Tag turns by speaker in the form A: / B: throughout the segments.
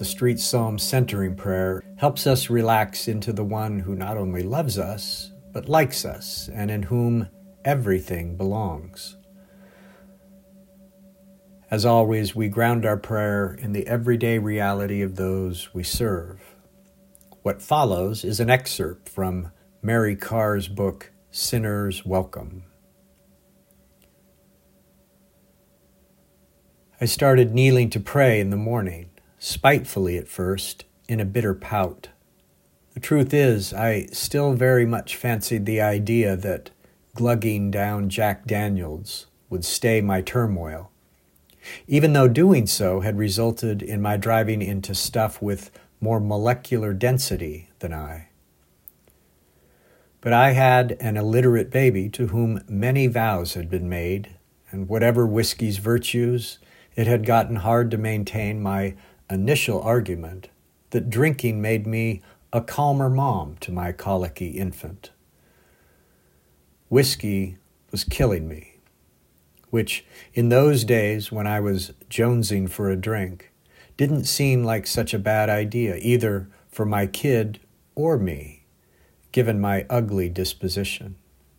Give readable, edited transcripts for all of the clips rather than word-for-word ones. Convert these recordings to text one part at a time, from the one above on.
A: the Street Psalm centering prayer helps us relax into the one who not only loves us, but likes us, and in whom everything belongs. As always, we ground our prayer in the everyday reality of those we serve. What follows is an excerpt from Mary Karr's book, Sinners Welcome. I started kneeling to pray in the morning, spitefully at first, in a bitter pout. The truth is, I still very much fancied the idea that glugging down Jack Daniels would stay my turmoil, even though doing so had resulted in my driving into stuff with more molecular density than I. But I had an illiterate baby to whom many vows had been made, and whatever whiskey's virtues, it had gotten hard to maintain my initial argument that drinking made me a calmer mom to my colicky infant. Whiskey was killing me, which in those days when I was jonesing for a drink didn't seem like such a bad idea either for my kid or me, given my ugly disposition.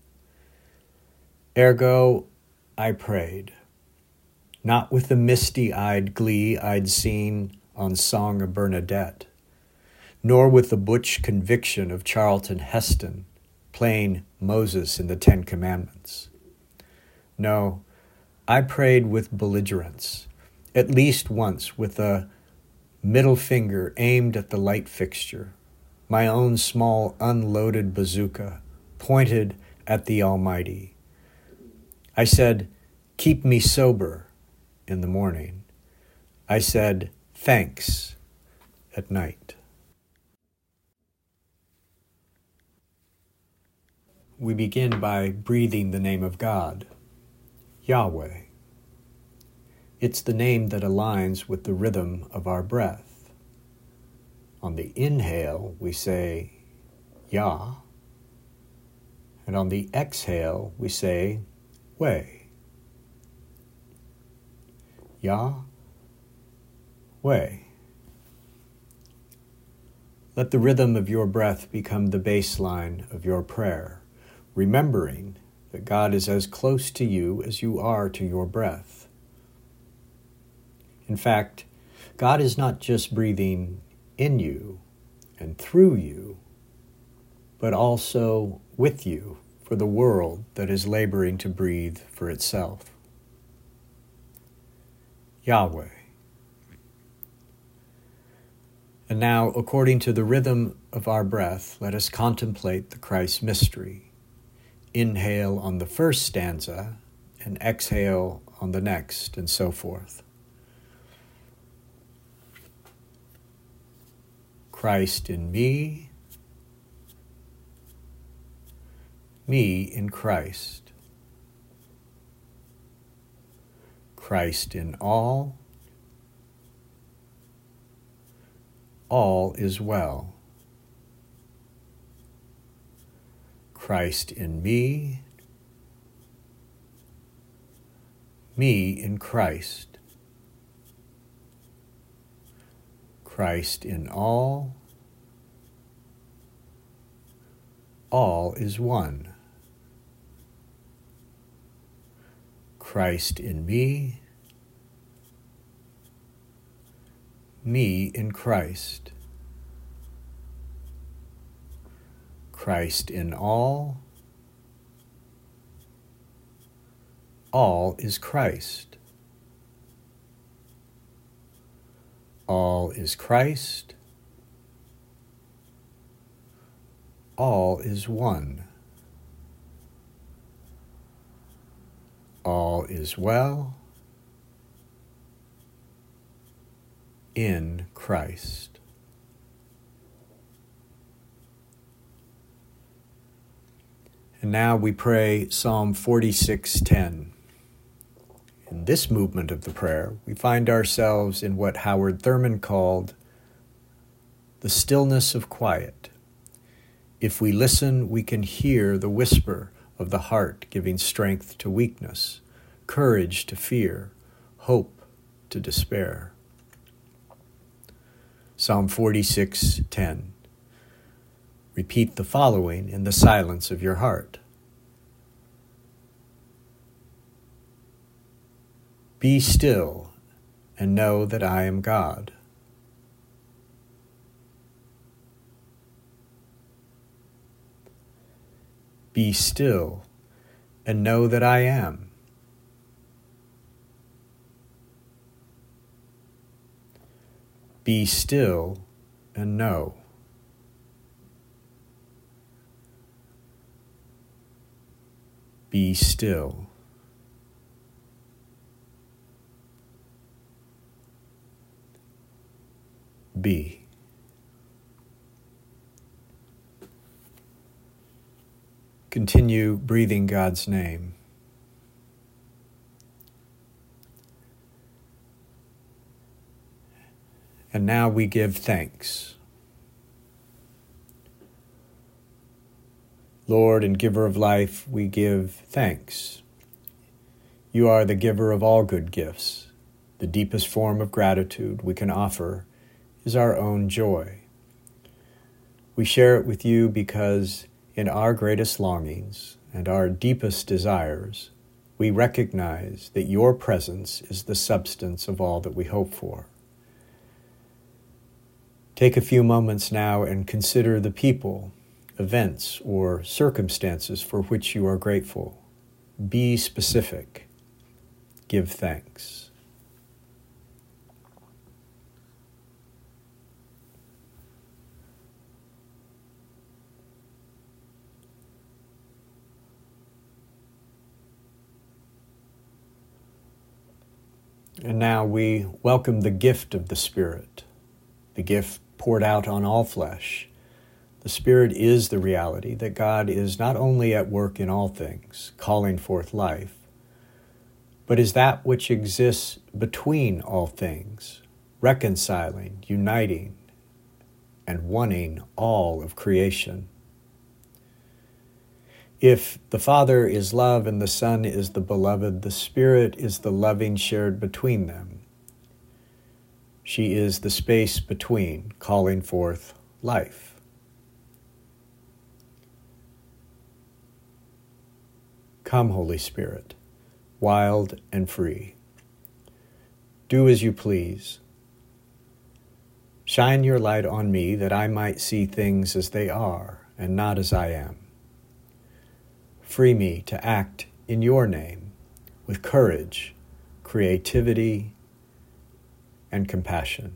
A: Ergo, I prayed. Not with the misty-eyed glee I'd seen on Song of Bernadette, nor with the butch conviction of Charlton Heston playing Moses in the Ten Commandments. No, I prayed with belligerence, at least once with a middle finger aimed at the light fixture, my own small unloaded bazooka pointed at the Almighty. I said, "Keep me sober," in the morning. I said, "Thanks," at night. We begin by breathing the name of God, Yahweh. It's the name that aligns with the rhythm of our breath. On the inhale, we say Yah, and on the exhale, we say Way. Yah, Way. Let the rhythm of your breath become the baseline of your prayer, remembering that God is as close to you as you are to your breath. In fact, God is not just breathing in you and through you, but also with you for the world that is laboring to breathe for itself. Yahweh. And now, according to the rhythm of our breath, let us contemplate the Christ mystery. Inhale on the first stanza and exhale on the next, and so forth. Christ in me, me in Christ. Christ in all is well. Christ in me, me in Christ. Christ in all is one. Christ in me, me in Christ. Christ in all is Christ. All is Christ. All is one. All is well in Christ. And now we pray Psalm 46:10. In this movement of the prayer, we find ourselves in what Howard Thurman called the stillness of quiet. If we listen, we can hear the whisper of the heart giving strength to weakness, courage to fear, hope to despair. Psalm 46:10. Repeat the following in the silence of your heart. Be still and know that I am God. Be still and know that I am. Be still and know. Be still. Be. Continue breathing God's name. And now we give thanks. Lord and giver of life, we give thanks. You are the giver of all good gifts. The deepest form of gratitude we can offer is our own joy. We share it with you because in our greatest longings and our deepest desires, we recognize that your presence is the substance of all that we hope for. Take a few moments now and consider the people, events, or circumstances for which you are grateful. Be specific. Give thanks. And now we welcome the gift of the Spirit, the gift poured out on all flesh. The Spirit is the reality that God is not only at work in all things, calling forth life, but is that which exists between all things, reconciling, uniting, and wanting all of creation. If the Father is love and the Son is the beloved, the Spirit is the loving shared between them. She is the space between, calling forth life. Come, Holy Spirit, wild and free. Do as you please. Shine your light on me that I might see things as they are and not as I am. Free me to act in your name with courage, creativity, and compassion.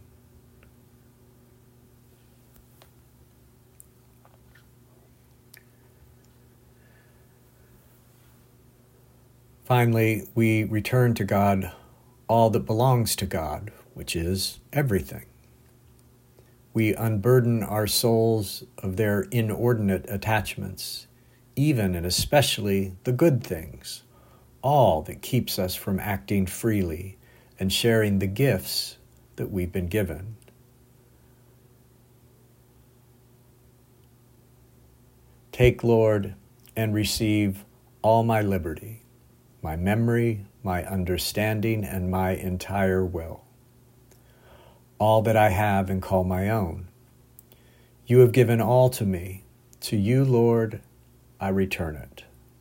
A: Finally, we return to God all that belongs to God, which is everything. We unburden our souls of their inordinate attachments, even and especially the good things, all that keeps us from acting freely and sharing the gifts that we've been given. Take, Lord, and receive all my liberty, my memory, my understanding, and my entire will. All that I have and call my own. You have given all to me. To you, Lord, I return it.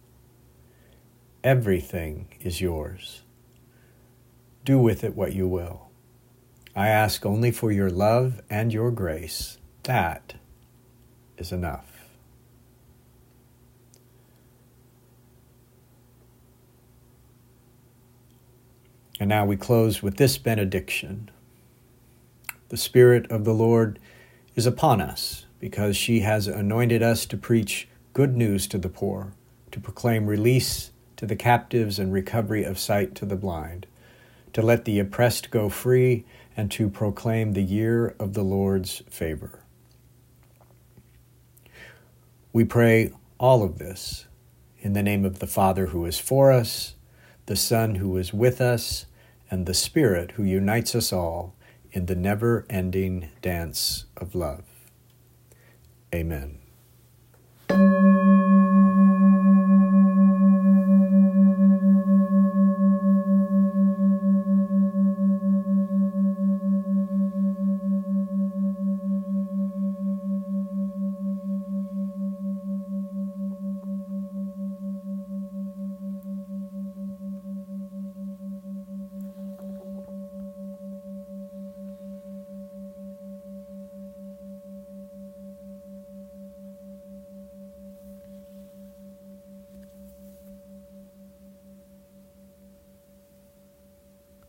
A: Everything is yours. Do with it what you will. I ask only for your love and your grace. That is enough. And now we close with this benediction. The Spirit of the Lord is upon us, because she has anointed us to preach good news to the poor, to proclaim release to the captives and recovery of sight to the blind, to let the oppressed go free, and to proclaim the year of the Lord's favor. We pray all of this in the name of the Father who is for us, the Son who is with us, and the Spirit who unites us all in the never-ending dance of love. Amen.